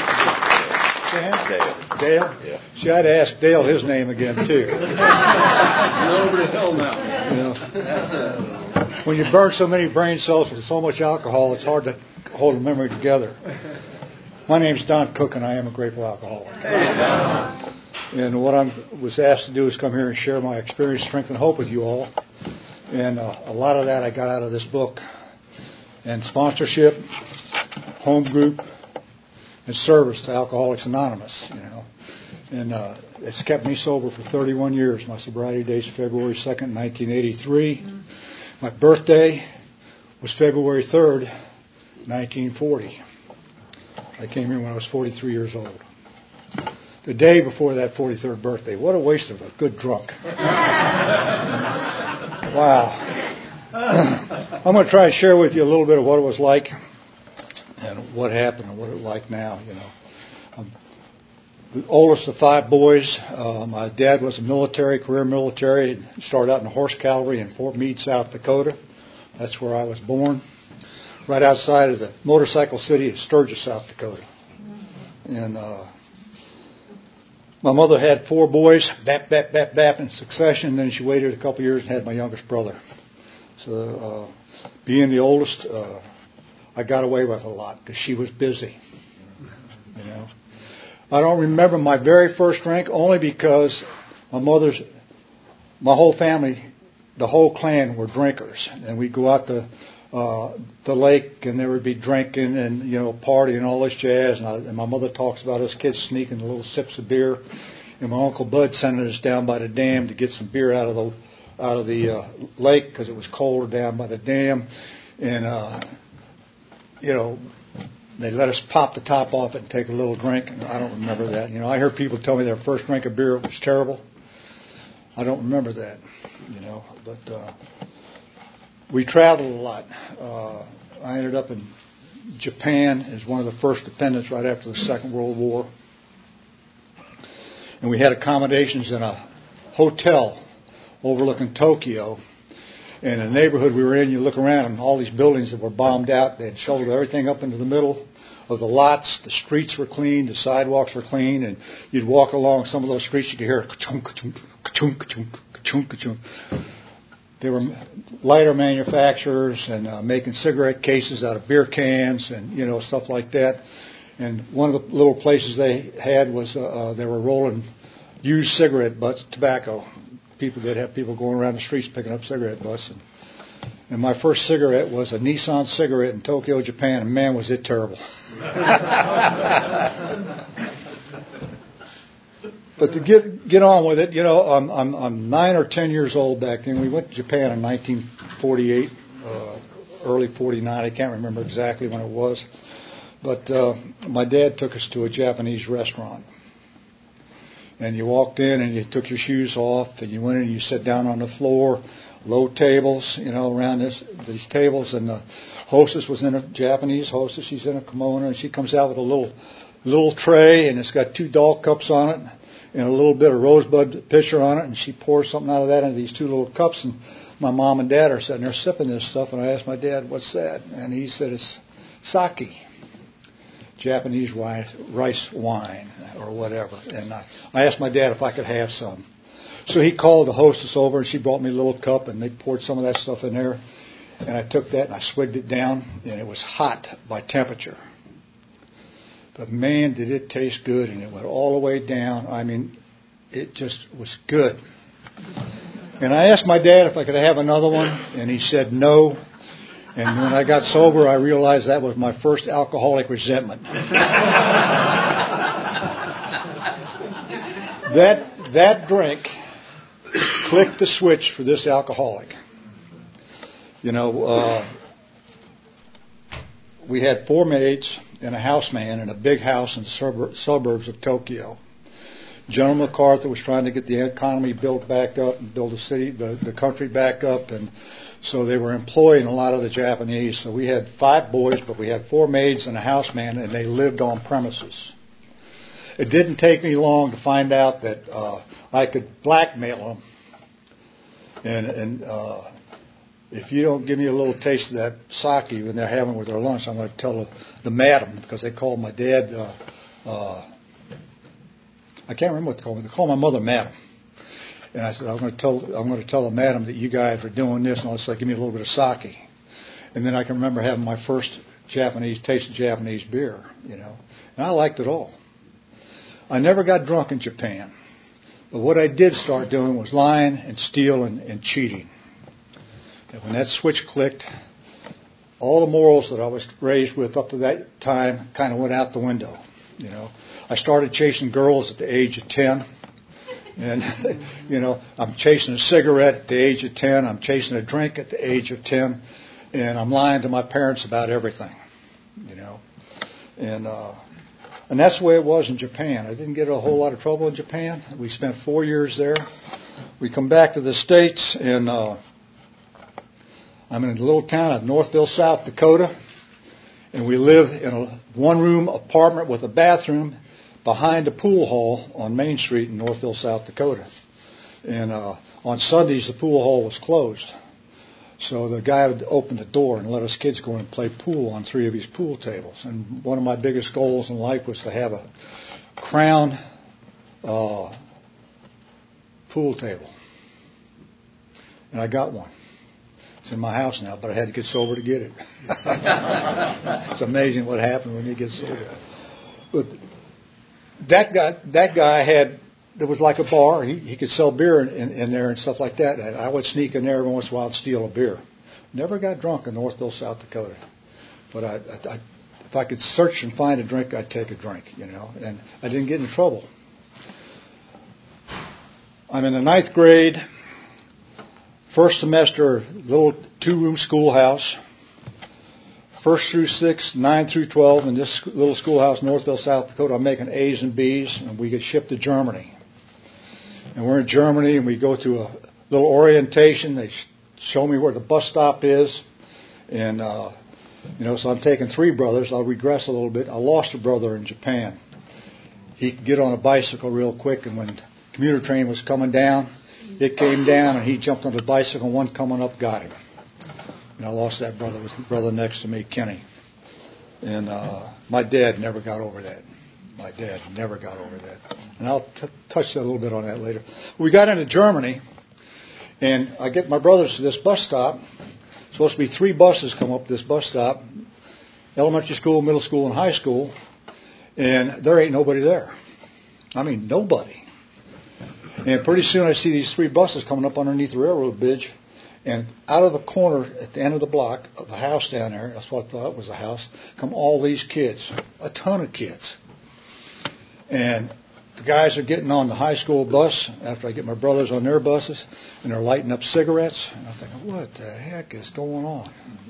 Dale. Dale? Yeah. See, I'd ask Dale his name again, too. You're over the hill now. You know, when you burn so many brain cells with so much alcohol, it's hard to hold a memory together. My name's Don Cook, and I am a grateful alcoholic. And what I was asked to do is come here and share my experience, strength, and hope with you all. And a lot of that I got out of this book. And sponsorship, home group, and service to Alcoholics Anonymous, you know. And it's kept me sober for 31 years. My sobriety date is February 2nd, 1983. My birthday was February 3rd, 1940. I came here when I was 43 years old. The day before that 43rd birthday. What a waste of a good drunk. Wow. I'm going to try to share with you a little bit of what it was like and what happened and what it's like now, you know. I'm the oldest of 5 boys. My dad was a career military. He started out in the Horse Cavalry in Fort Meade, South Dakota. That's where I was born. Right outside of the motorcycle city of Sturgis, South Dakota. And my mother had 4 boys, bap, in succession. Then she waited a couple years and had my youngest brother. So being the oldest, I got away with a lot because she was busy. You know, I don't remember my very first drink only because my whole family, the whole clan were drinkers, and we'd go out to the lake, and there would be drinking and, you know, party and all this jazz. And my mother talks about us kids sneaking little sips of beer. And my Uncle Bud sending us down by the dam to get some beer out of the lake because it was colder down by the dam. And you know, they let us pop the top off it and take a little drink. And I don't remember that. You know, I heard people tell me their first drink of beer was terrible. I don't remember that. You know, but we traveled a lot. I ended up in Japan as one of the first dependents right after the Second World War. And we had accommodations in a hotel overlooking Tokyo. And in the neighborhood we were in, you look around and all these buildings that were bombed out, they had shoveled everything up into the middle of the lots. The streets were clean, the sidewalks were clean, and you'd walk along some of those streets, you could hear ka-chunk, ka-chunk, ka-chunk, ka-chunk, ka-chunk, ka-chunk. They were lighter manufacturers and making cigarette cases out of beer cans and, you know, stuff like that. And one of the little places they had was they were rolling used cigarette butts, tobacco. They'd have people going around the streets picking up cigarette butts. And my first cigarette was a Nissan cigarette in Tokyo, Japan, and man, was it terrible. But to get on with it, you know, I'm 9 or 10 years old back then. We went to Japan in 1948, early 49. I can't remember exactly when it was. But my dad took us to a Japanese restaurant. And you walked in and you took your shoes off and you went in and you sat down on the floor, low tables, you know, around these tables. And the hostess was in a Japanese hostess. She's in a kimono and she comes out with a little tray and it's got 2 doll cups on it and a little bit of rosebud pitcher on it. And she pours something out of that into these 2 little cups. And my mom and dad are sitting there sipping this stuff. And I asked my dad, "What's that?" And he said, "It's sake. Japanese rice wine," or whatever. And I asked my dad if I could have some. So he called the hostess over and she brought me a little cup and they poured some of that stuff in there. And I took that and I swigged it down and it was hot by temperature. But man, did it taste good, and it went all the way down. I mean, it just was good. And I asked my dad if I could have another one and he said no. And when I got sober, I realized that was my first alcoholic resentment. That drink clicked the switch for this alcoholic. You know, we had 4 maids and a houseman in a big house in the suburbs of Tokyo. General MacArthur was trying to get the economy built back up and build the country back up, and so they were employing a lot of the Japanese. So we had 5 boys, but we had 4 maids and a houseman, and they lived on premises. It didn't take me long to find out that I could blackmail them. And if you don't give me a little taste of that sake when they're having with their lunch, I'm going to tell the madam, because they called my dad I can't remember what they called me. They called my mother Madam. And I said, I'm going to tell the madam that you guys are doing this, and I'll say, give me a little bit of sake. And then I can remember having my first taste of Japanese beer, And I liked it all. I never got drunk in Japan. But what I did start doing was lying and stealing and cheating. And when that switch clicked, all the morals that I was raised with up to that time kind of went out the window. I started chasing girls at the age of 10. And, I'm chasing a cigarette at the age of 10. I'm chasing a drink at the age of 10. And I'm lying to my parents about everything, And that's the way it was in Japan. I didn't get a whole lot of trouble in Japan. We spent 4 years there. We come back to the States, and I'm in a little town of Northville, South Dakota. And we live in a one-room apartment with a bathroom behind a pool hall on Main Street in Northville, South Dakota. And on Sundays, the pool hall was closed. So the guy would open the door and let us kids go in and play pool on 3 of his pool tables. And one of my biggest goals in life was to have a crown pool table. And I got one. It's in my house now, but I had to get sober to get it. It's amazing what happens when you get sober. But that guy had, there was like a bar. He could sell beer in there and stuff like that. And I would sneak in there every once in a while and steal a beer. Never got drunk in Northville, South Dakota. But if I could search and find a drink, I'd take a drink, And I didn't get in trouble. I'm in the 9th grade. First semester, little 2-room schoolhouse. 1st through 6th, 9 through 12, in this little schoolhouse, Northville, South Dakota, I'm making A's and B's, and we get shipped to Germany. And we're in Germany, and we go to a little orientation. They show me where the bus stop is. And, so I'm taking 3 brothers. I'll regress a little bit. I lost a brother in Japan. He could get on a bicycle real quick, and when the commuter train was coming down, it came down, and he jumped on the bicycle, and one coming up got him. And I lost that brother. It was the brother next to me, Kenny. And my dad never got over that. My dad never got over that. And I'll touch a little bit on that later. We got into Germany, and I get my brothers to this bus stop. Supposed to be 3 buses come up this bus stop, elementary school, middle school, and high school, and there ain't nobody there. I mean, nobody. And pretty soon I see these 3 buses coming up underneath the railroad bridge. And out of the corner at the end of the block of a house down there, that's what I thought was a house, come all these kids, a ton of kids. And the guys are getting on the high school bus after I get my brothers on their buses, and they're lighting up cigarettes. And I'm thinking, what the heck is going on?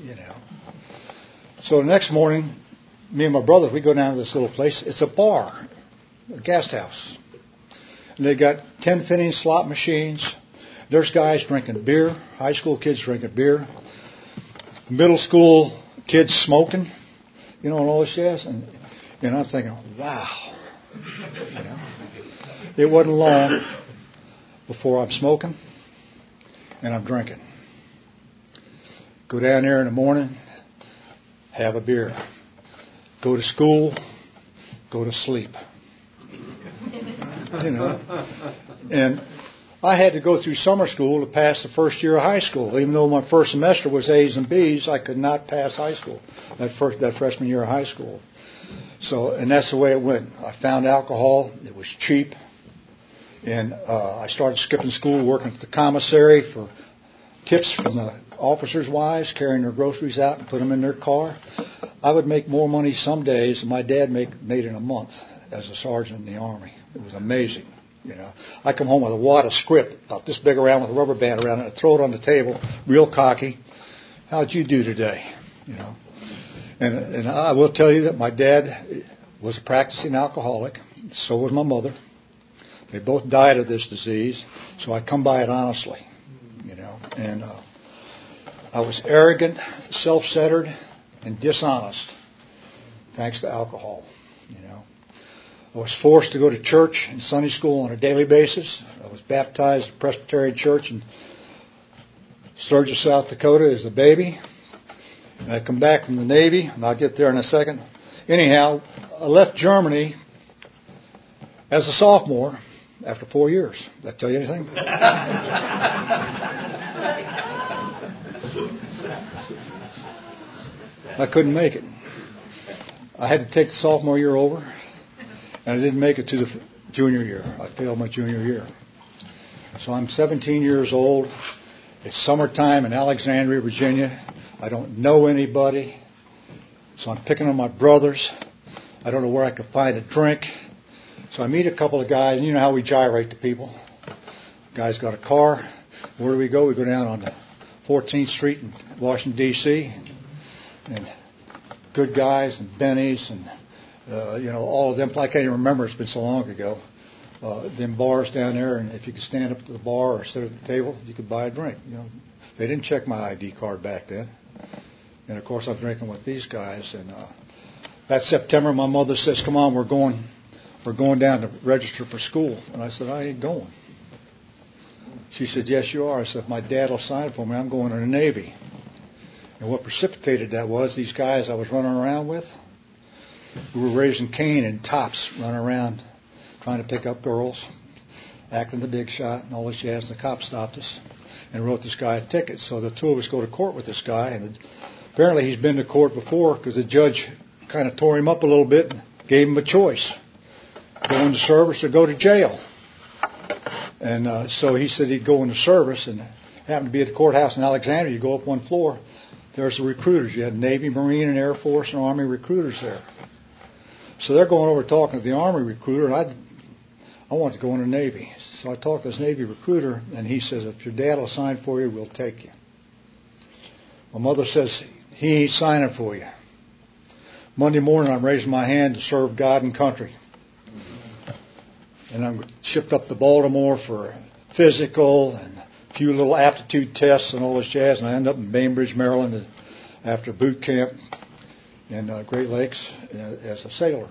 So the next morning, me and my brothers, we go down to this little place. It's a bar, a guest house. And they got 10-penny slot machines. There's guys drinking beer, high school kids drinking beer, middle school kids smoking, and all this jazz. And I'm thinking, wow. It wasn't long before I'm smoking and I'm drinking. Go down there in the morning, have a beer. Go to school, go to sleep. And I had to go through summer school to pass the first year of high school. Even though my first semester was A's and B's, I could not pass high school, that freshman year of high school. And that's the way it went. I found alcohol. It was cheap. And I started skipping school, working at the commissary for tips from the officers' wives, carrying their groceries out and put them in their car. I would make more money some days than my dad made in a month as a sergeant in the Army. It was amazing. I come home with a wad of script about this big around with a rubber band around it. I throw it on the table, real cocky. How'd you do today? And I will tell you that my dad was a practicing alcoholic. So was my mother. They both died of this disease. So I come by it honestly. And I was arrogant, self-centered, and dishonest thanks to alcohol. I was forced to go to church and Sunday school on a daily basis. I was baptized at Presbyterian Church in Sturgis, South Dakota as a baby. And I come back from the Navy, and I'll get there in a second. Anyhow, I left Germany As a sophomore, after 4 years. Did that tell you anything? I couldn't make it. I had to take the sophomore year over, and I didn't make it to the junior year. I failed my junior year. So I'm 17 years old. It's summertime in Alexandria, Virginia. I don't know anybody. So I'm picking on my brothers. I don't know where I could find a drink. So I meet a couple of guys, and you know how we gyrate to people. Guy's got a car. Where do we go? We go down on the 14th Street in Washington, D.C. And good guys and Benny's and, all of them. I can't even remember. It's been so long ago. Them bars down there, and if you could stand up to the bar or sit at the table, you could buy a drink. They didn't check my ID card back then. And, of course, I'm drinking with these guys. And that September, my mother says, come on, we're going down to register for school. And I said, I ain't going. She said, yes, you are. I said, if my dad will sign it for me, I'm going to the Navy. And what precipitated that was these guys I was running around with, we were raising Cain and tops, running around trying to pick up girls, acting the big shot, and all this jazz. The cop stopped us and wrote this guy a ticket. So the two of us go to court with this guy, and apparently he's been to court before because the judge kind of tore him up a little bit and gave him a choice. Go into service or go to jail. And so he said he'd go into service, and happened to be at the courthouse in Alexandria. You go up one floor, there's the recruiters. You had Navy, Marine, and Air Force and Army recruiters there. So they're going over talking to the Army recruiter, and I wanted to go in the Navy. So I talked to this Navy recruiter, and he says, if your dad will sign for you, we'll take you. My mother says, he ain't signing for you. Monday morning, I'm raising my hand to serve God and country. And I'm shipped up to Baltimore for physical and a few little aptitude tests and all this jazz. And I end up in Bainbridge, Maryland after boot camp in Great Lakes as a sailor,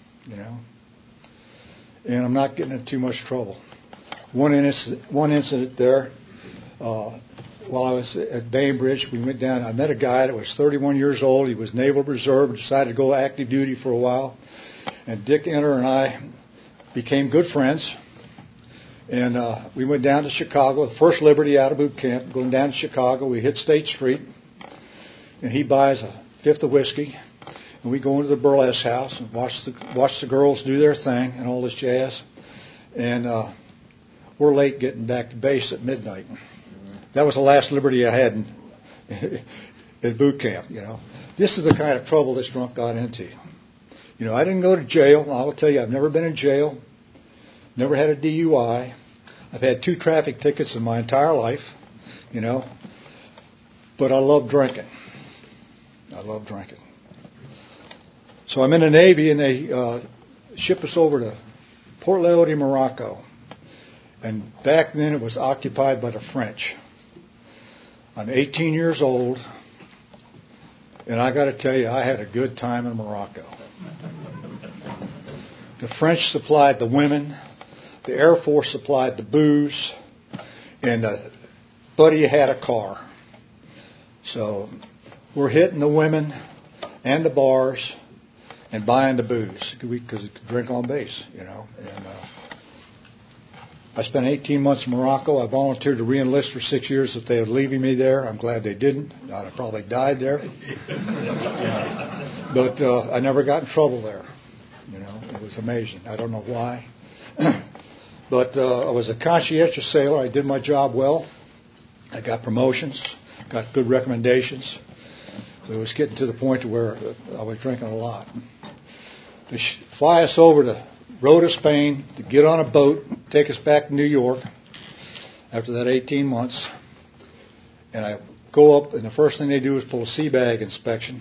And I'm not getting in too much trouble. One incident there, while I was at Bainbridge, we went down. I met a guy that was 31 years old. He was Naval Reserve, decided to go active duty for a while. And Dick Enter and I became good friends, and we went down to Chicago, the first Liberty out of boot camp, going down to Chicago. We hit State Street, and he buys a fifth of whiskey, and we go into the burlesque house and watch the girls do their thing and all this jazz, and we're late getting back to base at midnight. That was the last Liberty I had in boot camp, This is the kind of trouble this drunk got into. I didn't go to jail. I will tell you, I've never been in jail. Never had a DUI. I've had 2 traffic tickets in my entire life, But I love drinking. So I'm in the Navy, and they ship us over to Port Leoti, Morocco. And back then it was occupied by the French. I'm 18 years old, and I got to tell you, I had a good time in Morocco. The French supplied the women, the Air Force supplied the booze, and Buddy had a car. So we're hitting the women and the bars and buying the booze because we could drink on base, And I spent 18 months in Morocco. I volunteered to re-enlist for 6 years if they were leaving me there. I'm glad they didn't. I'd have probably died there. But I never got in trouble there. It was amazing. I don't know why. But I was a conscientious sailor. I did my job well. I got promotions, got good recommendations. It was getting to the point to where I was drinking a lot. They fly us over to Rota, Spain, to get on a boat, take us back to New York after that 18 months. And I go up, and the first thing they do is pull a sea bag inspection.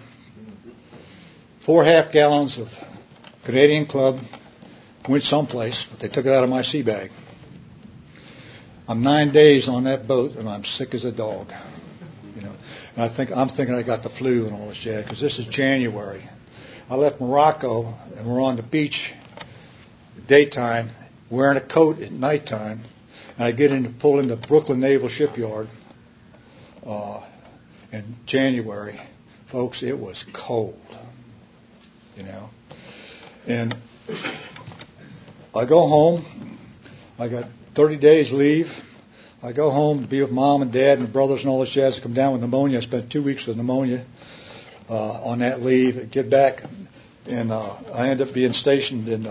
4 half gallons of Canadian Club went someplace, but they took it out of my sea bag. I'm 9 days on that boat, and I'm sick as a dog. And I'm thinking I got the flu and all this jazz, because this is January. I left Morocco, and we're on the beach daytime, wearing a coat at nighttime, and I pull into Brooklyn Naval Shipyard in January. Folks, it was cold, And I go home. I got 30 days leave. I go home to be with Mom and Dad and the brothers and all this jazz. Come down with pneumonia. I spent 2 weeks with pneumonia on that leave. I get back, and I end up being stationed in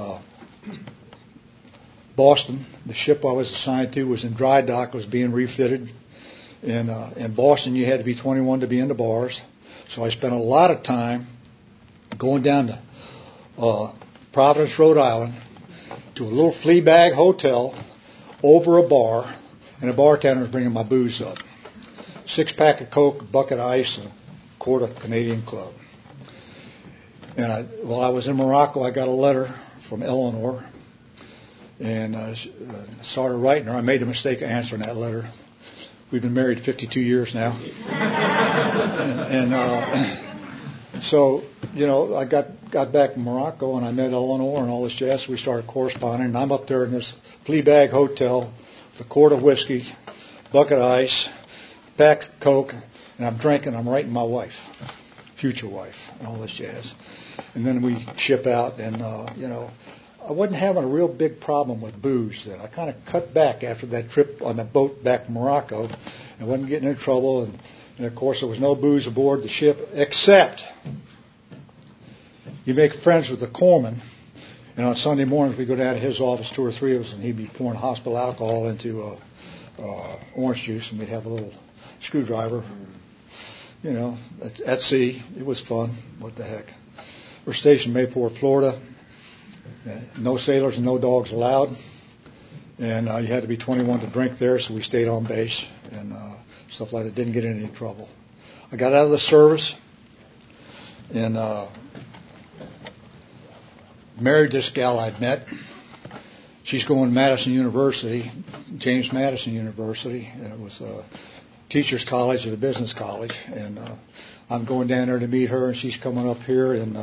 Boston. The ship I was assigned to was in dry dock, was being refitted. In Boston, you had to be 21 to be in the bars. So I spent a lot of time going down to Providence, Rhode Island, to a little flea bag hotel over a bar, and the bartender was bringing my booze up. 6-pack of Coke, a bucket of ice, and a quart of Canadian Club. And while I was in Morocco, I got a letter from Eleanor, and I started writing her. I made the mistake of answering that letter. We've been married 52 years now. So, I got back from Morocco, and I met Eleanor and all this jazz. So we started corresponding, and I'm up there in this flea bag hotel with a quart of whiskey, bucket of ice, pack of Coke, and I'm drinking. I'm writing my wife, future wife, and all this jazz. And then we ship out, and, I wasn't having a real big problem with booze then. I kind of cut back after that trip on the boat back to Morocco. I wasn't getting in trouble, and of course there was no booze aboard the ship, except you make friends with the corpsman, and on Sunday mornings we go down to his office, 2 or 3 of us, and he'd be pouring hospital alcohol into orange juice, and we'd have a little screwdriver, at sea. It was fun. What the heck. We're stationed in Mayport, Florida. No sailors and no dogs allowed. And you had to be 21 to drink there, so we stayed on base and stuff like that. Didn't get in any trouble. I got out of the service and married this gal I'd met. She's going to Madison University, James Madison University, and it was a teacher's college at a business college. And I'm going down there to meet her, and she's coming up here, and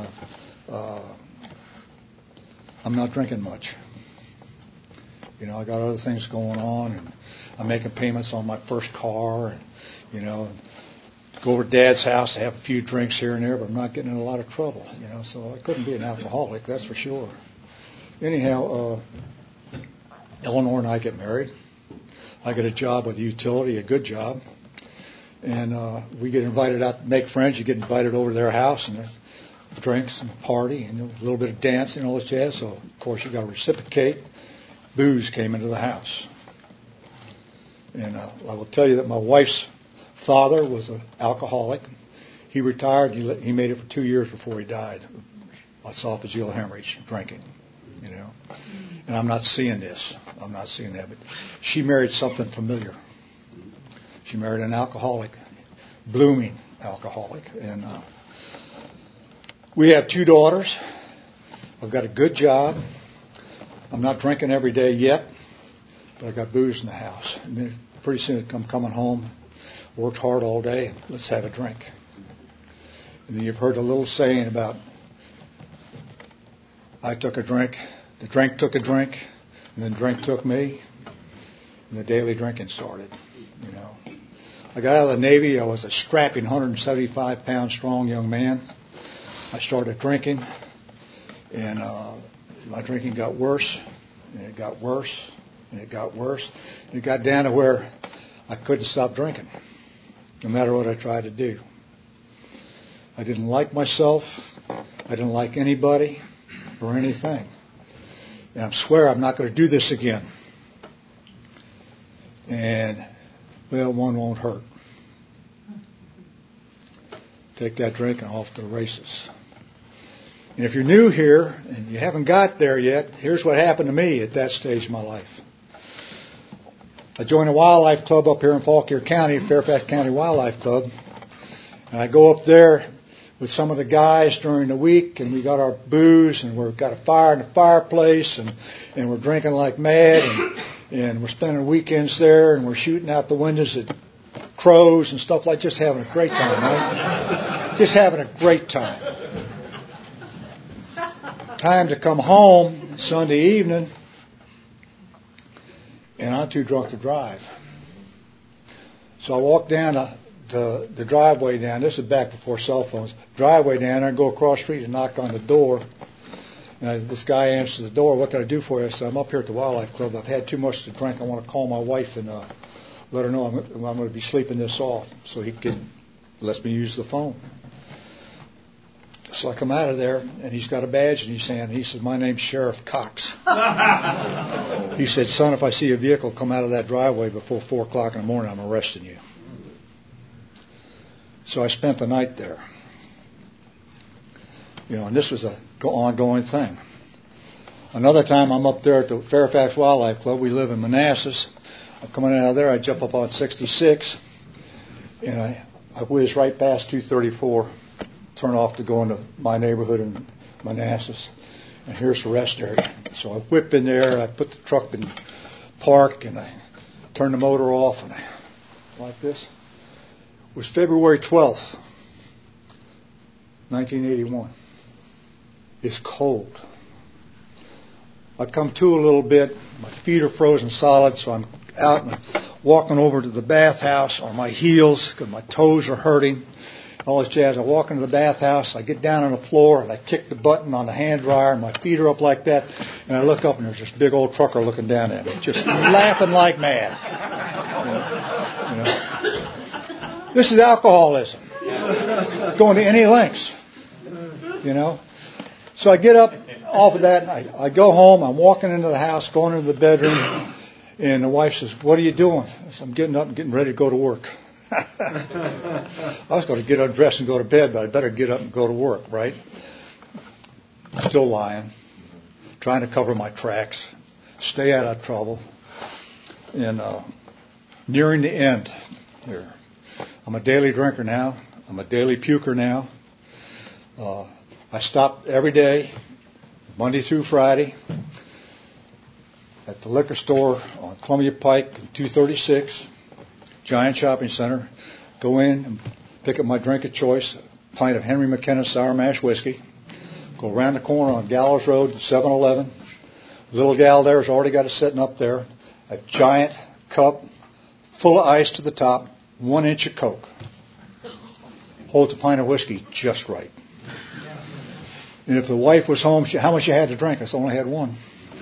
I'm not drinking much. I got other things going on, and I'm making payments on my first car, and, go over to Dad's house to have a few drinks here and there, but I'm not getting in a lot of trouble, so I couldn't be an alcoholic, that's for sure. Anyhow, Eleanor and I get married. I get a job with a utility, a good job, and we get invited out to make friends. You get invited over to their house, and drinks and party and a little bit of dancing and all this jazz. So, of course, you got to reciprocate. Booze came into the house. And I will tell you that my wife's father was an alcoholic. He retired. He made it for 2 years before he died. Esophageal hemorrhage, drinking, And I'm not seeing this. I'm not seeing that. But she married something familiar. She married an alcoholic, blooming alcoholic. And we have 2 daughters. I've got a good job. I'm not drinking every day yet, but I got booze in the house. And then pretty soon I'm coming home, worked hard all day, let's have a drink. And then you've heard a little saying about, I took a drink, the drink took a drink, and then drink took me, and the daily drinking started, I got out of the Navy. I was a strapping 175-pound strong young man. I started drinking, and my drinking got worse, and it got worse, and it got worse. And it got down to where I couldn't stop drinking, no matter what I tried to do. I didn't like myself. I didn't like anybody or anything. And I swear I'm not going to do this again. And, well, one won't hurt. Take that drink and off to the races. And if you're new here and you haven't got there yet, here's what happened to me at that stage of my life. I joined a wildlife club up here in Fauquier County, Fairfax County Wildlife Club. And I go up there with some of the guys during the week, and we got our booze, and we've got a fire in the fireplace, and we're drinking like mad, and we're spending weekends there, and we're shooting out the windows at crows and stuff like, just having a great time, right? Just having a great time. Time to come home Sunday evening, and I'm too drunk to drive. So I walk down the driveway down. This is back before cell phones. Driveway down there, and go across the street and knock on the door. And this guy answers the door. What can I do for you? I said, I'm up here at the Wildlife Club. I've had too much to drink. I want to call my wife and let her know I'm going to be sleeping this off. So he lets me use the phone. So I come out of there, and he's got a badge in his hand. He says, my name's Sheriff Cox. He said, son, if I see a vehicle come out of that driveway before 4 o'clock in the morning, I'm arresting you. So I spent the night there. And this was an ongoing thing. Another time I'm up there at the Fairfax Wildlife Club. We live in Manassas. I'm coming out of there. I jump up on 66, and I whiz right past 234, turn off to go into my neighborhood in Manassas. And here's the rest area. So I whip in there. I put the truck in park, and I turn the motor off, and I like this. It was February 12th, 1981. It's cold. I come to a little bit. My feet are frozen solid, so I'm out and walking over to the bathhouse on my heels because my toes are hurting. All this jazz. I walk into the bathhouse. I get down on the floor and I kick the button on the hand dryer, and my feet are up like that. And I look up and there's this big old trucker looking down at me, just laughing like mad. This is alcoholism. Going to any lengths. So I get up off of that, and I go home. I'm walking into the house, going into the bedroom, and the wife says, what are you doing? I said, I'm getting up and getting ready to go to work. I was going to get undressed and go to bed, but I better get up and go to work, right? Still lying, trying to cover my tracks, stay out of trouble, and nearing the end here. I'm a daily drinker now. I'm a daily puker now. I stop every day, Monday through Friday, at the liquor store on Columbia Pike, 236, Giant Shopping Center. Go in and pick up my drink of choice, a pint of Henry McKenna Sour Mash Whiskey. Go around the corner on Gallows Road to 7-Eleven. The little gal there has already got it sitting up there. A giant cup full of ice to the top, 1 inch of Coke. Holds a pint of whiskey just right. And if the wife was home, how much you had to drink? I said, I only had one.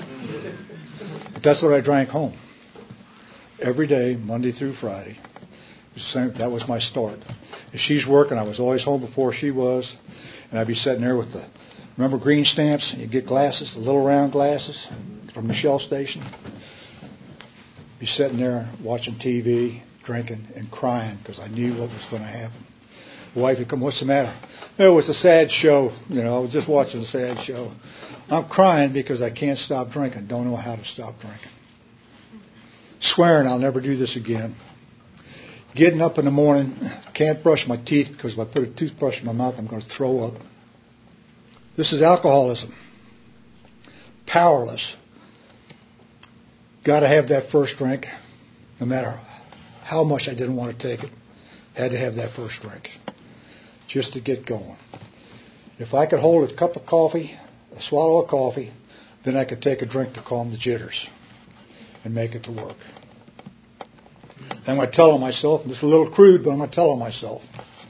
But that's what I drank home. Every day, Monday through Friday. That was my start. If she's working, I was always home before she was. And I'd be sitting there with remember green stamps? You get glasses, the little round glasses from the Shell station. Be sitting there watching TV, drinking, and crying because I knew what was going to happen. The wife would come, what's the matter? It was a sad show. I was just watching a sad show. I'm crying because I can't stop drinking. Don't know how to stop drinking. Swearing I'll never do this again. Getting up in the morning, can't brush my teeth because if I put a toothbrush in my mouth, I'm going to throw up. This is alcoholism. Powerless. Got to have that first drink, no matter how much I didn't want to take it. Had to have that first drink just to get going. If I could hold a cup of coffee, a swallow of coffee, then I could take a drink to calm the jitters and make it to work. I'm going to tell on myself, and it's a little crude, but I'm going to tell on myself.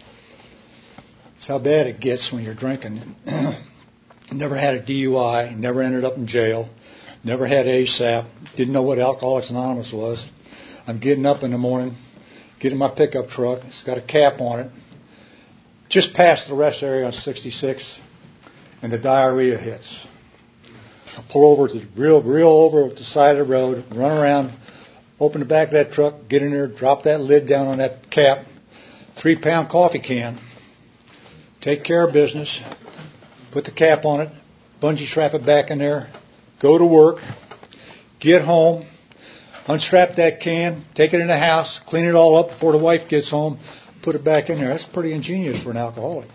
It's how bad it gets when you're drinking. Never had a DUI, never ended up in jail, never had ASAP, didn't know what Alcoholics Anonymous was. I'm getting up in the morning, getting my pickup truck. It's got a cap on it. Just past the rest area on 66, and the diarrhea hits. I pull over to real over at the side of the road, run around, open the back of that truck, get in there, drop that lid down on that cap, 3-pound coffee can, take care of business, put the cap on it, bungee strap it back in there, go to work, get home, unstrap that can, take it in the house, clean it all up before the wife gets home, put it back in there. That's pretty ingenious for an alcoholic.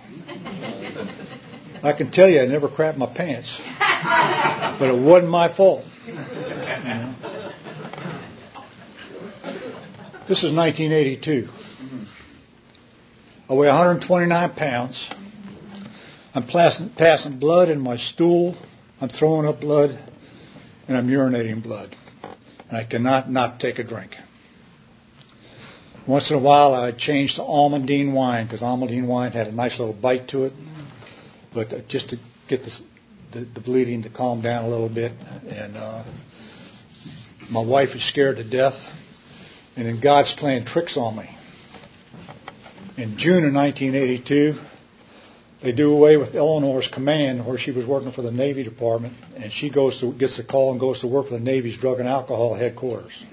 I can tell you I never crapped my pants, but it wasn't my fault. This is 1982. I weigh 129 pounds. I'm passing blood in my stool. I'm throwing up blood, and I'm urinating blood. And I cannot not take a drink. Once in a while, I would change to Almondine wine because Almondine wine had a nice little bite to it. But just to get the the bleeding to calm down a little bit. And my wife is scared to death. And then God's playing tricks on me. In June of 1982, they do away with Eleanor's command where she was working for the Navy Department, and she gets a call and goes to work for the Navy's Drug and Alcohol headquarters.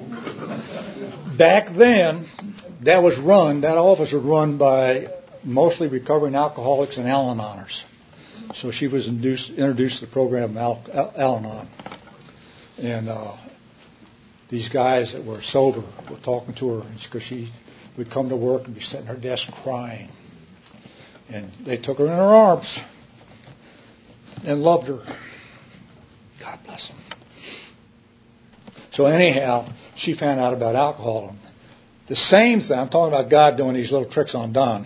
Back then, that office was run by mostly recovering alcoholics and Al-Anoners. So she was introduced to the program of Al-Anon. And these guys that were sober were talking to her because she would come to work and be sitting at her desk crying. And they took her in their arms and loved her. God bless them. So anyhow, she found out about alcohol. The same thing, I'm talking about God doing these little tricks on Don.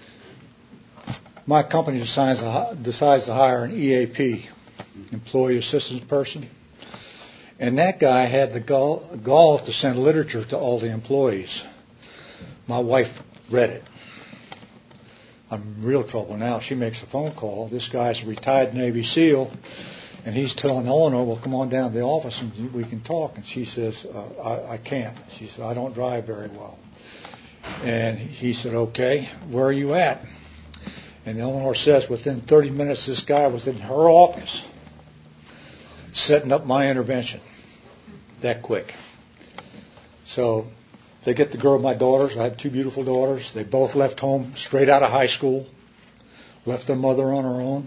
My company decides to hire an EAP, employee assistance person. And that guy had the gall to send literature to all the employees. My wife read it. I'm in real trouble now. She makes a phone call. This guy's a retired Navy SEAL, and he's telling Eleanor, well, come on down to the office and we can talk. And she says, I can't. She said, I don't drive very well. And he said, okay, where are you at? And Eleanor says, within 30 minutes, this guy was in her office setting up my intervention. That quick. So they get the girl, my daughters. I have two beautiful daughters. They both left home straight out of high school. Left their mother on her own.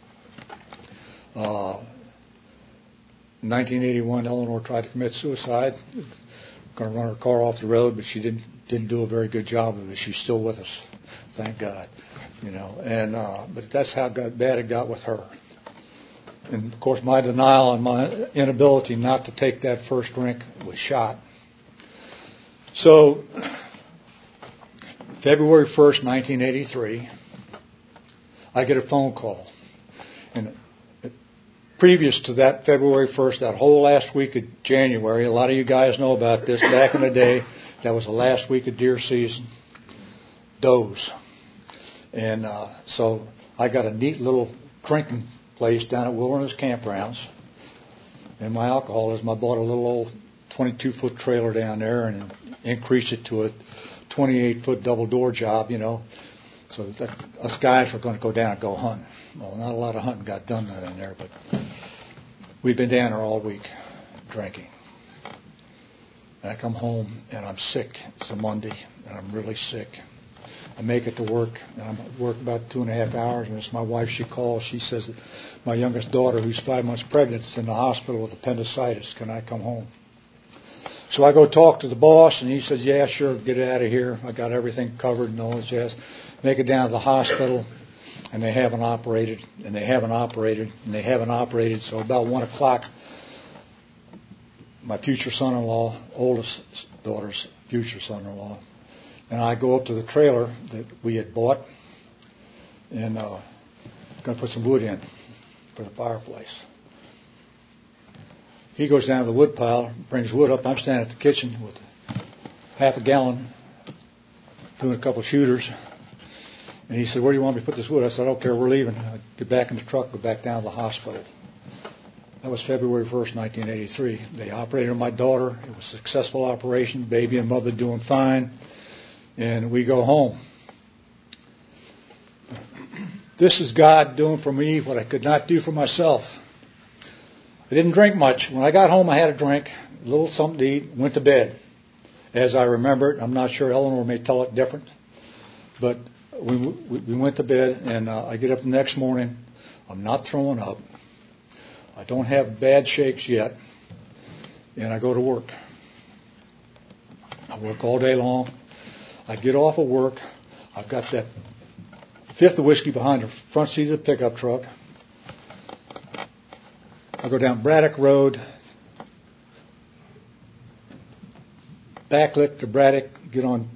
In 1981, Eleanor tried to commit suicide. Going to run her car off the road, but she didn't do a very good job of it. She's still with us, thank God. And but that's how bad it got with her. And of course, my denial and my inability not to take that first drink was shot. So, February 1st, 1983, I get a phone call. And previous to that February 1st, that whole last week of January, a lot of you guys know about this. Back in the day, that was the last week of deer season. Does. And so I got a neat little drinking place down at Wilderness Campgrounds. And my alcoholism, I bought a little old 22-foot trailer down there and increased it to a 28-foot double door job, So that us guys were going to go down and go hunting. Well, not a lot of hunting got done in there, but we've been down there all week drinking. And I come home and I'm sick. It's a Monday and I'm really sick. I make it to work, and I'm at work about 2.5 hours, and it's my wife. She calls. She says that my youngest daughter, who's 5 months pregnant, is in the hospital with appendicitis. Can I come home? So I go talk to the boss, and he says, yeah, sure, get it out of here. I got everything covered and all this jazz. Make it down to the hospital, and they haven't operated, and they haven't operated, and they haven't operated. So about 1 o'clock, my future son-in-law, oldest daughter's future son-in-law, and I go up to the trailer that we had bought and going to put some wood in for the fireplace. He goes down to the wood pile, brings wood up. I'm standing at the kitchen with half a gallon, doing a couple of shooters. And he said, where do you want me to put this wood? I said, I don't care, we're leaving. I get back in the truck, go back down to the hospital. That was February 1st, 1983. They operated on my daughter. It was a successful operation. Baby and mother doing fine. And we go home. This is God doing for me what I could not do for myself. I didn't drink much. When I got home, I had a drink, a little something to eat, went to bed. As I remember it, I'm not sure, Eleanor may tell it different. But we went to bed, and I get up the next morning. I'm not throwing up. I don't have bad shakes yet. And I go to work. I work all day long. I get off of work. I've got that fifth of whiskey behind the front seat of the pickup truck. I go down Braddock Road, backlit to Braddock, get on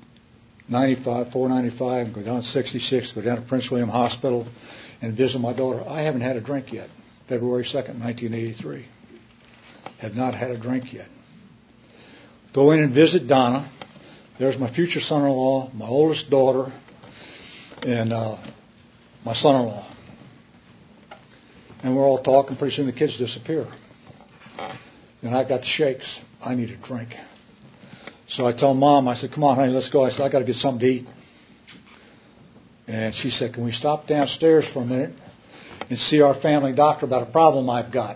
495, go down 66, go down to Prince William Hospital, and visit my daughter. I haven't had a drink yet. February 2nd, 1983. Have not had a drink yet. Go in and visit Donna. There's my future son-in-law, my oldest daughter, and my son-in-law. And we're all talking. Pretty soon the kids disappear. And I got the shakes. I need a drink. So I tell Mom, I said, come on, honey, let's go. I said, I got to get something to eat. And she said, can we stop downstairs for a minute and see our family doctor about a problem I've got?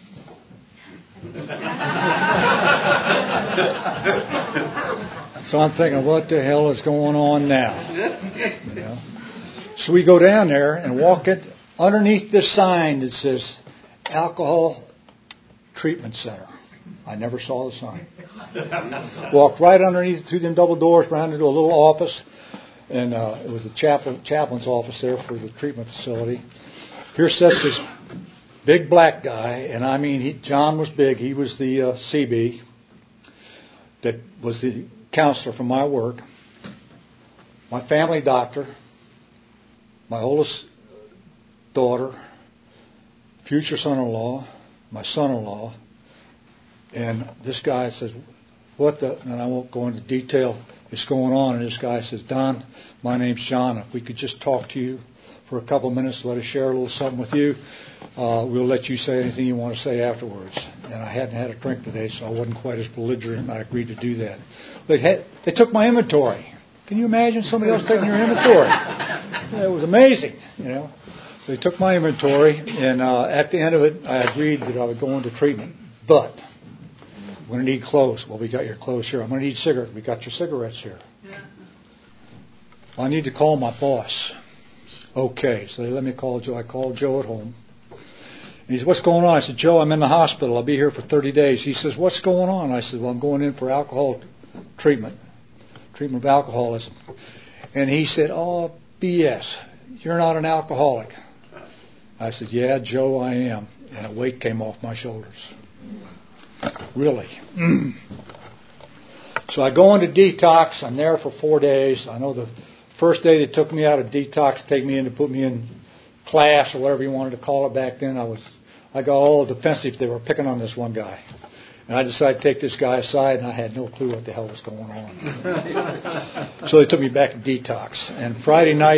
So I'm thinking, what the hell is going on now? You know? So we go down there and walk it underneath this sign that says Alcohol Treatment Center. I never saw the sign. Walked right underneath through them double doors, round into a little office, and it was the chaplain's office there for the treatment facility. Here sits this big black guy, and I mean, John was big. He was the CB that was the counselor for my work. My family doctor, my oldest daughter, future son-in-law, my son-in-law, and this guy says, what the, and I won't go into detail, is going on, and this guy says, Don, my name's John. If we could just talk to you for a couple of minutes, let us share a little something with you. We'll let you say anything you want to say afterwards. And I hadn't had a drink today, so I wasn't quite as belligerent, and I agreed to do that. They took my inventory. Can you imagine somebody else taking your inventory? It was amazing, you know. So they took my inventory, and at the end of it, I agreed that I would go into treatment. But I'm going to need clothes. Well, we got your clothes here. I'm going to need cigarettes. We got your cigarettes here. Well, I need to call my boss. Okay, so they let me call Joe. I called Joe at home. And he said, what's going on? I said, Joe, I'm in the hospital. I'll be here for 30 days. He says, what's going on? I said, well, I'm going in for alcohol treatment of alcoholism. And he said, oh, BS. You're not an alcoholic. I said, yeah, Joe, I am. And a weight came off my shoulders. Really. So I go into detox. I'm there for 4 days. I know the first day they took me out of detox, take me in to put me in class or whatever you wanted to call it back then. I got all defensive. They were picking on this one guy. And I decided to take this guy aside, and I had no clue what the hell was going on. So they took me back to detox. And Friday night,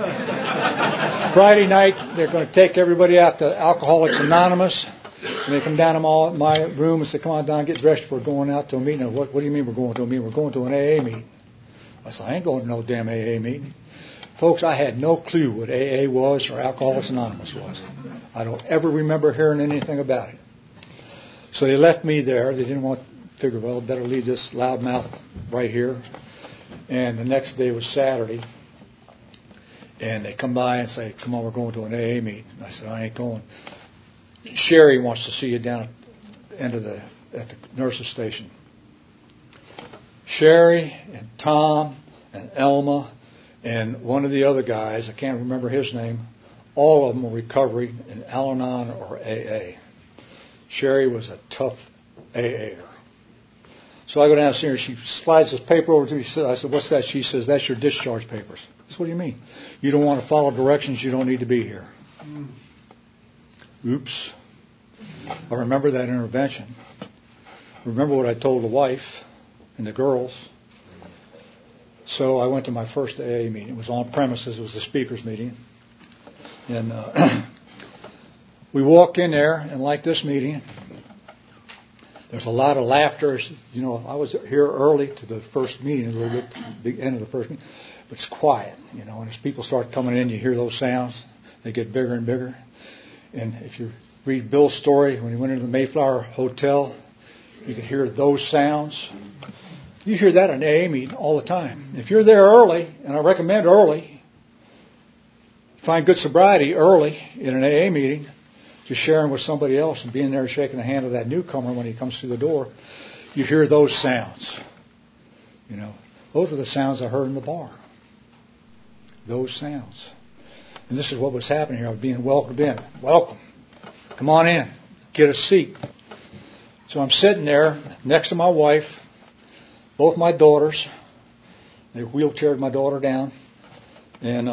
they're going to take everybody out to Alcoholics Anonymous. And they come down to my room and say, come on, Don, get dressed. We're going out to a meeting. What do you mean we're going to a meeting? We're going to an AA meeting. I said, I ain't going to no damn AA meeting. Folks, I had no clue what AA was or Alcoholics Anonymous was. I don't ever remember hearing anything about it. So they left me there. They didn't want to figure, well, better leave this loudmouth right here. And the next day was Saturday. And they come by and say, come on, we're going to an AA meeting. I said, I ain't going. Sherry wants to see you down at the end of at the nurse's station. Sherry and Tom and Elma and one of the other guys, I can't remember his name, all of them were recovering in Al-Anon or AA. Sherry was a tough AA'er. So I go down and see her. She slides this paper over to me. I said, what's that? She says, that's your discharge papers. I said, what do you mean? You don't want to follow directions, you don't need to be here. Oops. I remember that intervention. Remember what I told the wife and the girls. So I went to my first AA meeting. It was on premises. It was the speakers meeting. And we walk in there, and like this meeting, there's a lot of laughter. You know, I was here early to the first meeting, a little bit, the end of the first meeting. But it's quiet, you know, and as people start coming in, you hear those sounds. They get bigger and bigger. And if you read Bill's story, when he went into the Mayflower Hotel, you could hear those sounds. You hear that in an AA meeting all the time. If you're there early, and I recommend early, find good sobriety early in an AA meeting, just sharing with somebody else and being there and shaking the hand of that newcomer when he comes through the door, you hear those sounds. You know, those were the sounds I heard in the bar. Those sounds. And this is what was happening here. I was being welcomed in. Welcome. Come on in. Get a seat. So I'm sitting there next to my wife, both my daughters. They wheelchaired my daughter down. And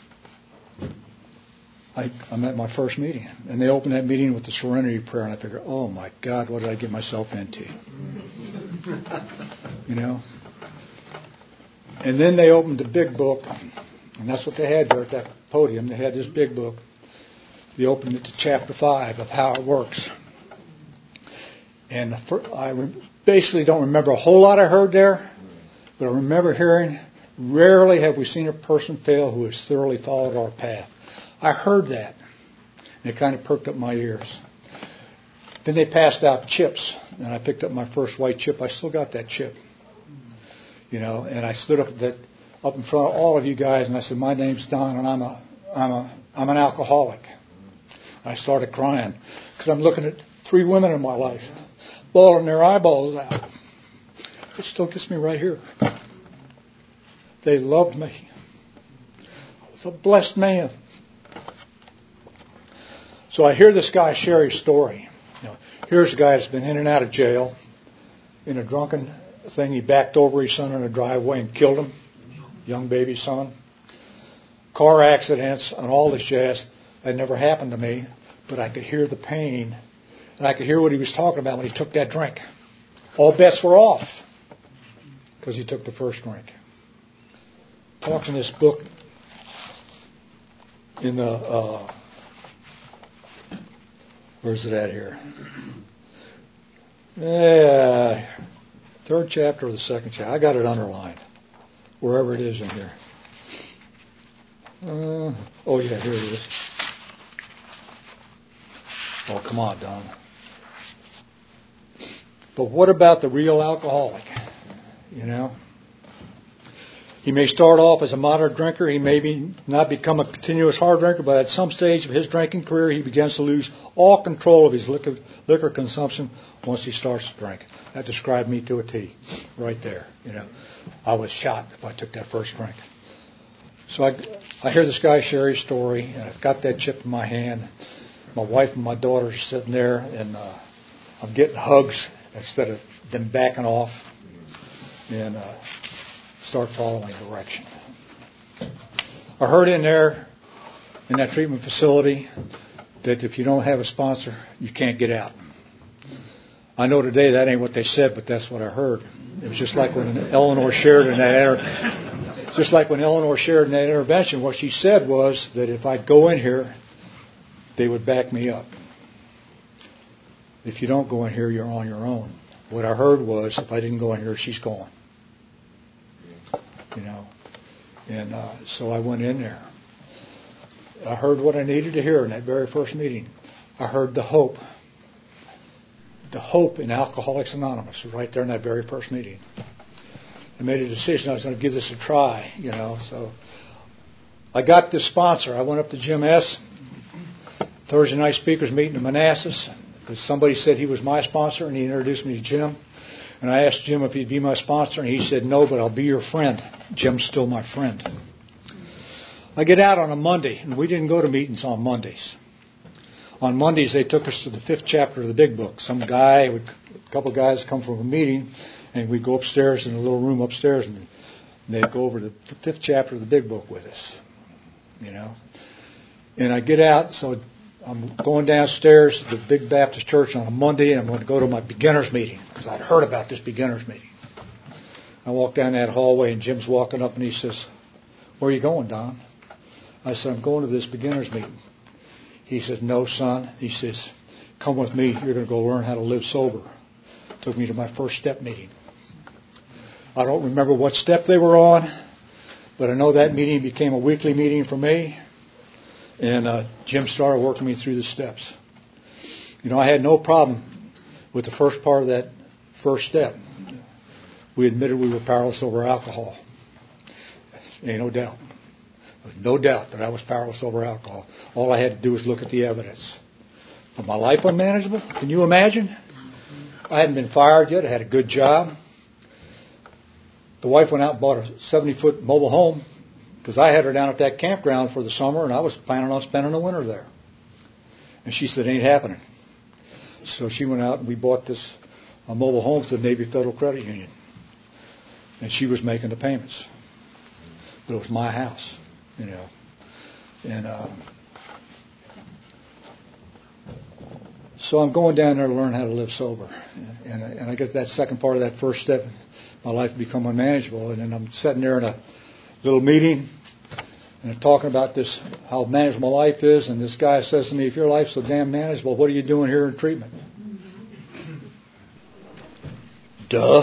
I'm at my first meeting. And they opened that meeting with the Serenity Prayer. And I figured, oh my God, what did I get myself into? You know? And then they opened the big book. And that's what they had there at that podium. They had this big book. He opened it to chapter 5 of how it works. And basically don't remember a whole lot I heard there, but I remember hearing, rarely have we seen a person fail who has thoroughly followed our path. I heard that, and it kind of perked up my ears. Then they passed out chips, and I picked up my first white chip. I still got that chip, and I stood up in front of all of you guys, and I said, "My name's Don, and I'm an alcoholic." I started crying because I'm looking at 3 women in my life bawling their eyeballs out. It still gets me right here. They loved me. I was a blessed man. So I hear this guy share his story. Here's a guy that's been in and out of jail. In a drunken thing, he backed over his son in a driveway and killed him. Young baby son. Car accidents and all this jazz. That never happened to me. But I could hear the pain. And I could hear what he was talking about when he took that drink. All bets were off because he took the first drink. Talks in this book in the where's it at here? Third chapter or the second chapter. I got it underlined wherever it is in here. Here it is. Oh, come on, Don. But what about the real alcoholic? He may start off as a moderate drinker. He may not become a continuous hard drinker, but at some stage of his drinking career, he begins to lose all control of his liquor consumption once he starts to drink. That described me to a T right there. I was shocked if I took that first drink. So I hear this guy share his story, and I've got that chip in my hand. My wife and my daughter are sitting there, and I'm getting hugs instead of them backing off and start following direction. I heard in there, in that treatment facility, that if you don't have a sponsor, you can't get out. I know today that ain't what they said, but that's what I heard. It was just like when Eleanor shared in that intervention. What she said was that if I'd go in here, they would back me up. If you don't go in here, you're on your own. What I heard was, if I didn't go in here, she's gone. And so I went in there. I heard what I needed to hear in that very first meeting. I heard the hope. The hope in Alcoholics Anonymous was right there in that very first meeting. I made a decision I was going to give this a try, So I got this sponsor. I went up to Jim S. Thursday night speakers meeting in Manassas because somebody said he was my sponsor, and he introduced me to Jim. And I asked Jim if he'd be my sponsor, and he said, "No, but I'll be your friend." Jim's still my friend. I get out on a Monday, and we didn't go to meetings on Mondays. On Mondays, they took us to the 5th chapter of the Big Book. A couple guys come from a meeting, and we'd go upstairs in a little room upstairs, and they'd go over the 5th chapter of the Big Book with us, And I get out, so I'm going downstairs to the Big Baptist Church on a Monday, and I'm going to go to my beginner's meeting because I'd heard about this beginner's meeting. I walk down that hallway, and Jim's walking up, and he says, "Where are you going, Don?" I said, "I'm going to this beginner's meeting." He says, "No, son." He says, "Come with me. You're going to go learn how to live sober." Took me to my first step meeting. I don't remember what step they were on, but I know that meeting became a weekly meeting for me. And Jim started working me through the steps. I had no problem with the first part of that first step. We admitted we were powerless over alcohol. Ain't no doubt. No doubt that I was powerless over alcohol. All I had to do was look at the evidence. But my life unmanageable? Can you imagine? I hadn't been fired yet. I had a good job. The wife went out and bought a 70-foot mobile home because I had her down at that campground for the summer, and I was planning on spending the winter there. And she said, "Ain't happening." So she went out, and we bought this mobile home to the Navy Federal Credit Union. And she was making the payments. But it was my house, And so I'm going down there to learn how to live sober. And I get that second part of that first step, my life become unmanageable. And then I'm sitting there in a little meeting. And they're talking about this, how manageable life is, and this guy says to me, if your life's so damn manageable, what are you doing here in treatment? Duh.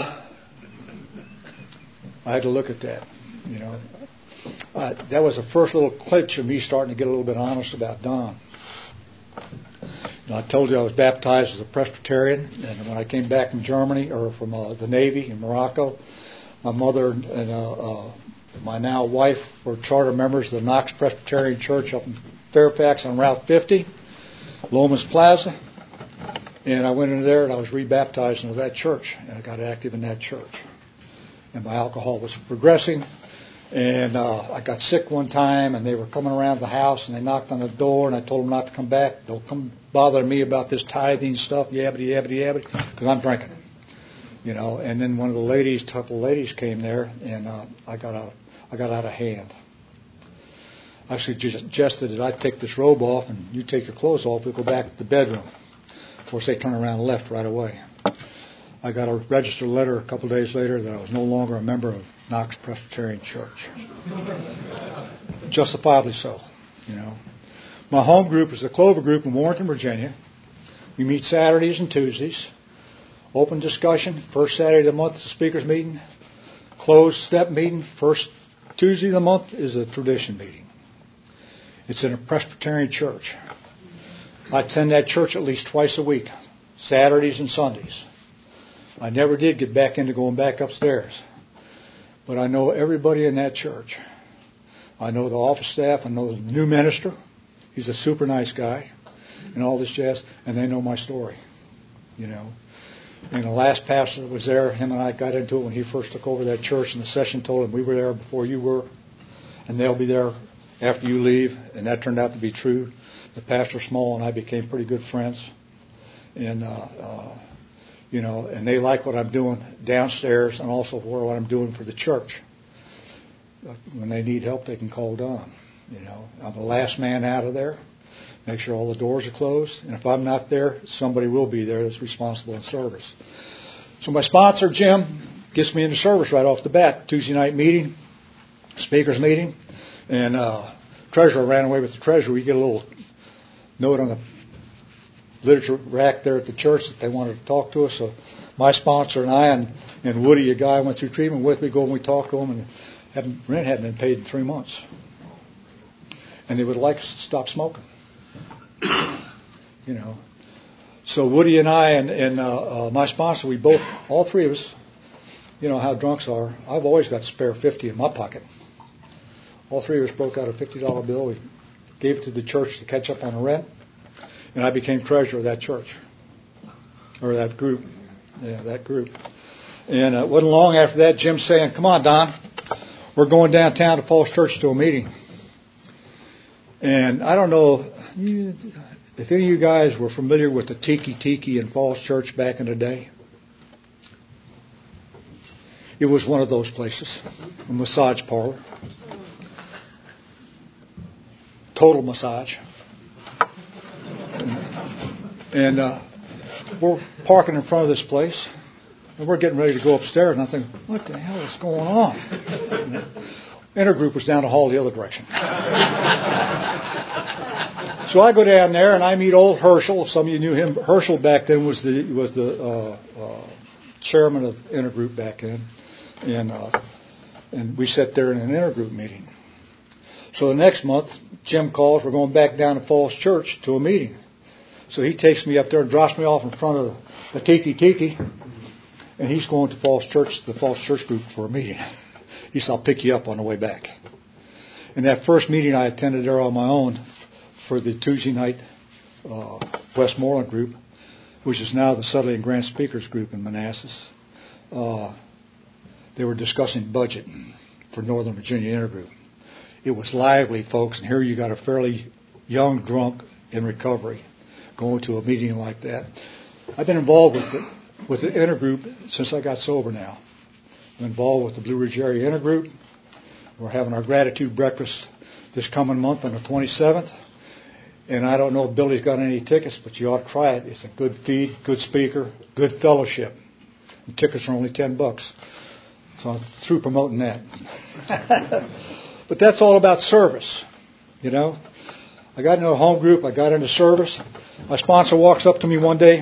I had to look at that, you know. That was the first little clinch of me starting to get a little bit honest about Don. You know, I told you I was baptized as a Presbyterian, and when I came back from Germany, or from the Navy in Morocco, my mother and my now wife were charter members of the Knox Presbyterian Church up in Fairfax on Route 50, Lomas Plaza. And I went into there and I was rebaptized into that church. And I got active in that church. And my alcohol was progressing. And I got sick one time, and they were coming around the house, and they knocked on the door, and I told them not to come back. They'll come bother me about this tithing stuff, yabbity, yabbity, yabbity, because I'm drinking. You know, and then one of the ladies, a couple of ladies came there, and I got out of hand. I suggested that I take this robe off and you take your clothes off. We'll go back to the bedroom. Of course, they turned around and left right away. I got a registered letter a couple of days later that I was no longer a member of Knox Presbyterian Church. Justifiably so, you know. My home group is the Clover Group in Warrenton, Virginia. We meet Saturdays and Tuesdays. Open discussion. First Saturday of the month is a speakers meeting. Closed step meeting. First Tuesday of the month is a tradition meeting. It's in a Presbyterian church. I attend that church at least twice a week, Saturdays and Sundays. I never did get back into going back upstairs. But I know everybody in that church. I know the office staff. I know the new minister. He's a super nice guy and all this jazz. And they know my story, you know. And the last pastor that was there, him and I got into it when he first took over that church, and the session told him we were there before you were, and they'll be there after you leave. And that turned out to be true. But Pastor Small and I became pretty good friends. And, you know, and they like what I'm doing downstairs and also what I'm doing for the church. When they need help, they can call Don. You know, I'm the last man out of there. Make sure all the doors are closed. And if I'm not there, somebody will be there that's responsible in service. So my sponsor, Jim, gets me into service right off the bat. Tuesday night meeting, speakers meeting. And treasurer ran away with the treasurer. We get a little note on the literature rack there at the church that they wanted to talk to us. So my sponsor and I and Woody, a guy I went through treatment with, we go and we talk to him, and rent hadn't been paid in 3 months. And they would like us to stop smoking. You know. So Woody and I and my sponsor, we both, all three of us, you know how drunks are. I've always got spare 50 in my pocket. All three of us broke out a $50 bill. We gave it to the church to catch up on the rent. And I became treasurer of that church. Or that group. Yeah, that group. And it wasn't long after that, Jim saying, come on, Don, we're going downtown to Falls Church to a meeting. And I don't know if any of you guys were familiar with the Tiki in Falls Church back in the day. It was one of those places, a massage parlor. Total massage. And we're parking in front of this place, and we're getting ready to go upstairs, and I'm thinking, what the hell is going on? Intergroup was down the hall the other direction. So I go down there, and I meet old Herschel. Some of you knew him. Herschel back then was the chairman of Intergroup back then, and we sat there in an Intergroup meeting. So the next month, Jim calls, we're going back down to Falls Church to a meeting. So he takes me up there and drops me off in front of the Tiki, and he's going to the Falls Church group for a meeting. He said, I'll pick you up on the way back. And that first meeting I attended there on my own for the Tuesday night Westmoreland group, which is now the Sudley and Grant Speakers group in Manassas. They were discussing budget for Northern Virginia Intergroup. It was lively, folks, and here you got a fairly young drunk in recovery going to a meeting like that. I've been involved with the Intergroup since I got sober now. I'm involved with the Blue Ridge Area Intergroup. We're having our gratitude breakfast this coming month on the 27th. And I don't know if Billy's got any tickets, but you ought to try it. It's a good feed, good speaker, good fellowship. And tickets are only $10. So I'm through promoting that. But that's all about service, you know. I got into a home group. I got into service. My sponsor walks up to me one day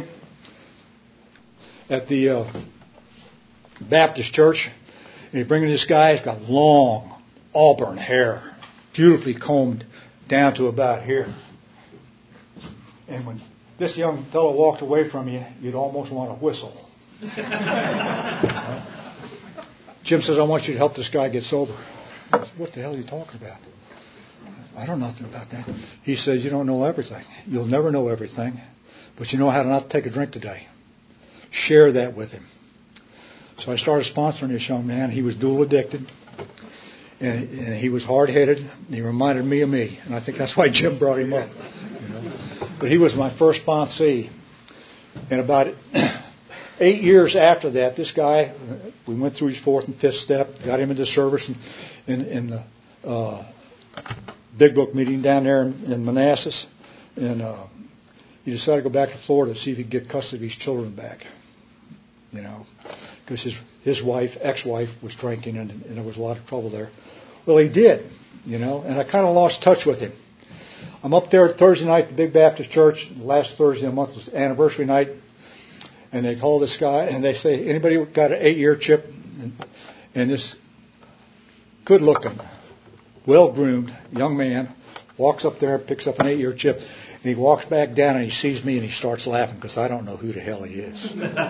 at the Baptist church, and he's bringing this guy. He's got long auburn hair, beautifully combed down to about here. And when this young fellow walked away from you, you'd almost want to whistle. Jim says, I want you to help this guy get sober. I said, what the hell are you talking about? I don't know nothing about that. He says, you don't know everything. You'll never know everything, but you know how to not take a drink today. Share that with him. So I started sponsoring this young man. He was dual addicted, and he was hard-headed. He reminded me of me, and I think that's why Jim brought him up. You know? But he was my first sponsee. And about 8 years after that, this guy, we went through his fourth and fifth step, got him into service in the Big Book meeting down there in Manassas, and he decided to go back to Florida to see if he could get custody of his children back. You know, because his wife, ex-wife, was drinking, and there was a lot of trouble there. Well, he did, you know, and I kind of lost touch with him. I'm up there Thursday night at the Big Baptist Church. Last Thursday of the month was anniversary night. And they call this guy, and they say, anybody got an 8-year chip? And this good-looking, well-groomed young man walks up there, picks up an 8-year chip, and he walks back down, and he sees me, and he starts laughing, because I don't know who the hell he is.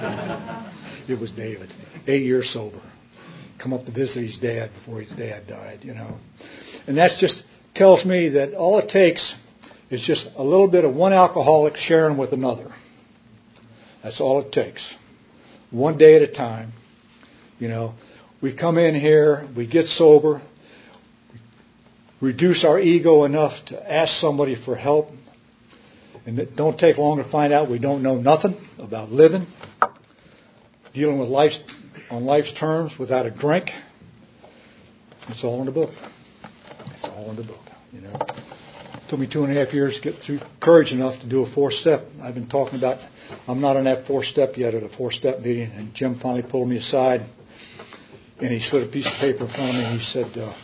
It was David, 8 years sober. Come up to visit his dad before his dad died, you know. And that just tells me that all it takes is just a little bit of one alcoholic sharing with another. That's all it takes. One day at a time. You know, we come in here, we get sober, reduce our ego enough to ask somebody for help, and it don't take long to find out we don't know nothing about living, dealing with life on life's terms without a drink. It's all in the book. It's all in the book, you know. It took me 2.5 years to get through courage enough to do a 4th step. I've been talking about, I'm not on that 4th step yet at a 4th step meeting, and Jim finally pulled me aside, and he slid a piece of paper in front of me, and he said,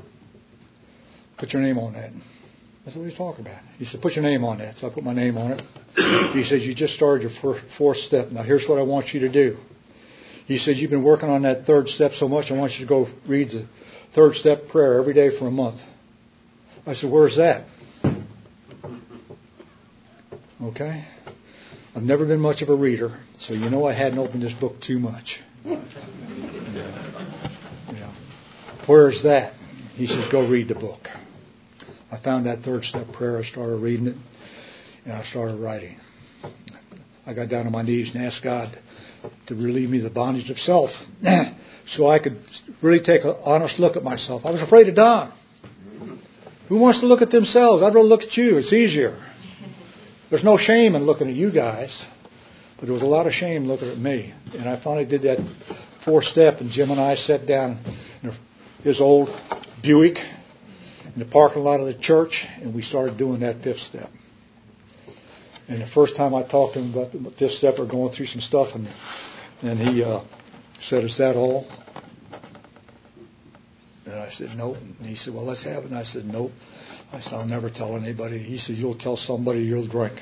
put your name on that. I said, what are you talking about? He said, put your name on that. So I put my name on it. He says, you just started your 4th step. Now here's what I want you to do. He says, you've been working on that 3rd step so much, I want you to go read the 3rd step prayer every day for a month. I said, where's that? Okay? I've never been much of a reader, so you know I hadn't opened this book too much. Yeah. Where's that? He says, go read the book. I found that 3rd step prayer, I started reading it, and I started writing. I got down on my knees and asked God to relieve me of the bondage of self so I could really take an honest look at myself. I was afraid of Don. Who wants to look at themselves? I'd rather look at you. It's easier. There's no shame in looking at you guys, but there was a lot of shame looking at me. And I finally did that 4th step, and Jim and I sat down in his old Buick in the parking lot of the church, and we started doing that 5th step. And the first time I talked to him about the 5th step, we're going through some stuff, and he said, is that all? And I said, nope. And he said, well, let's have it. And I said, nope. I said, I'll never tell anybody. He said, you'll tell somebody, you'll drink.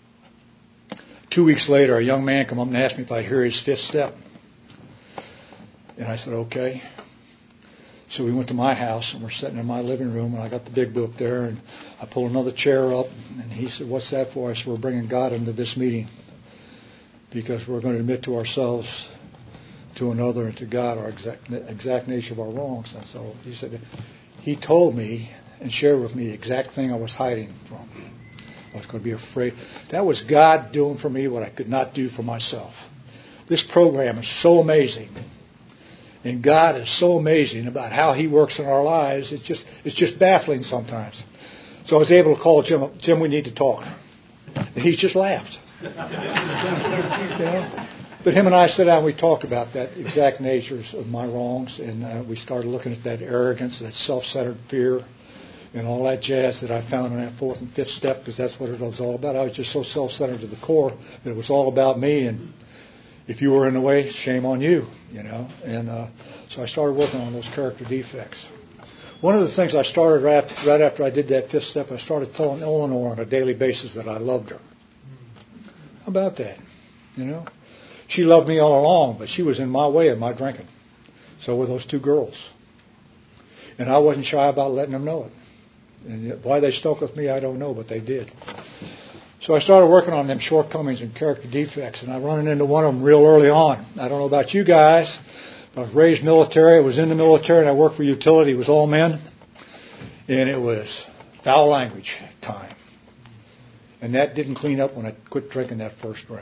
2 weeks later, a young man came up and asked me if I'd hear his 5th step. And I said, okay. So we went to my house, and we're sitting in my living room, and I got the big book there, and I pulled another chair up, and he said, what's that for? I said, we're bringing God into this meeting because we're going to admit to ourselves, to another, and to God our exact nature of our wrongs. And so he said, he told me and shared with me the exact thing I was hiding from. I was going to be afraid. That was God doing for me what I could not do for myself. This program is so amazing. And God is so amazing about how He works in our lives. It's just baffling sometimes. So I was able to call Jim up. Jim, we need to talk. And he just laughed. You know? But him and I sat down and we talked about that exact natures of my wrongs. And we started looking at that arrogance, that self-centered fear, and all that jazz that I found in that 4th and 5th step, because that's what it was all about. I was just so self-centered to the core that it was all about me, and if you were in the way, shame on you, you know. And so I started working on those character defects. One of the things I started right after I did that fifth step, I started telling Eleanor on a daily basis that I loved her. How about that? You know? She loved me all along, but she was in my way of my drinking. So were those two girls. And I wasn't shy about letting them know it. And why they stuck with me, I don't know, but they did. So I started working on them shortcomings and character defects, and I run into one of them real early on. I don't know about you guys, but I was raised military. I was in the military, and I worked for utility. It was all men, and it was foul language time. And that didn't clean up when I quit drinking that first drink.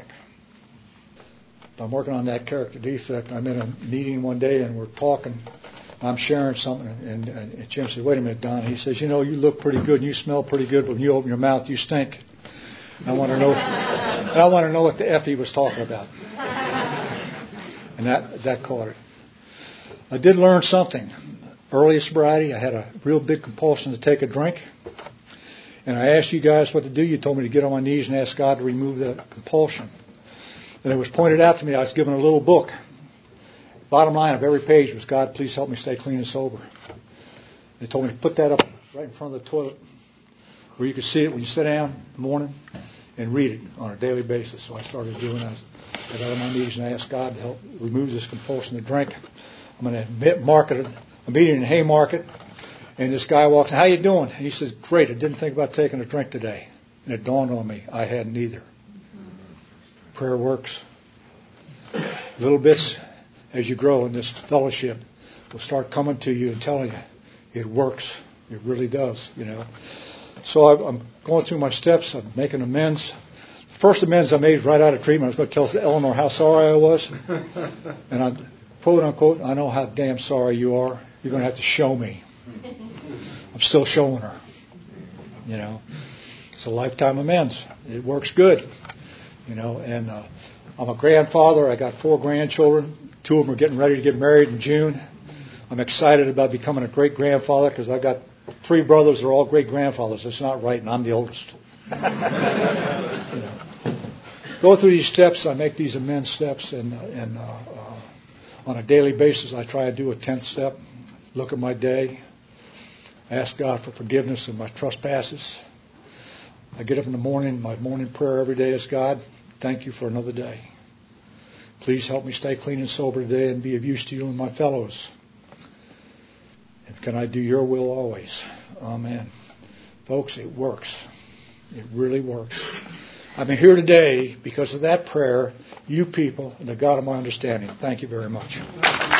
I'm working on that character defect. I'm in a meeting one day, and we're talking. I'm sharing something, and Jim said, "Wait a minute, Don." He says, "You know, you look pretty good, and you smell pretty good, but when you open your mouth, you stink." I want to know what the F he was talking about. And that caught it. I did learn something. Early sobriety, I had a real big compulsion to take a drink. And I asked you guys what to do. You told me to get on my knees and ask God to remove the compulsion. And it was pointed out to me, I was given a little book. Bottom line of every page was, "God, please help me stay clean and sober." They told me to put that up right in front of the toilet where you could see it when you sit down in the morning and read it on a daily basis. So I started doing that. I got on my knees and I asked God to help remove this compulsion to drink. I'm going to a meeting in Haymarket, and this guy walks in, "How you doing?" And he says, "Great, I didn't think about taking a drink today." And it dawned on me, I hadn't either. Prayer works. Little bits as you grow in this fellowship will start coming to you and telling you it works. It really does, you know. So I'm going through my steps. I'm making amends. The first amends I made right out of treatment, I was going to tell Eleanor how sorry I was. And I, quote unquote, "I know how damn sorry you are. You're going to have to show me." I'm still showing her. You know, it's a lifetime amends. It works good. You know, and I'm a grandfather. I got 4 grandchildren. 2 of them are getting ready to get married in June. I'm excited about becoming a great-grandfather because I got 3 brothers. They're all great-grandfathers. It's not right, and I'm the oldest. You know. Go through these steps. I make these amends steps, and on a daily basis, I try to do a 10th step. Look at my day. Ask God for forgiveness of my trespasses. I get up in the morning. My morning prayer every day is, "God, thank you for another day. Please help me stay clean and sober today and be of use to you and my fellows. And can I do your will always?" Amen. Folks, it works. It really works. I'm here today because of that prayer, you people, and the God of my understanding. Thank you very much.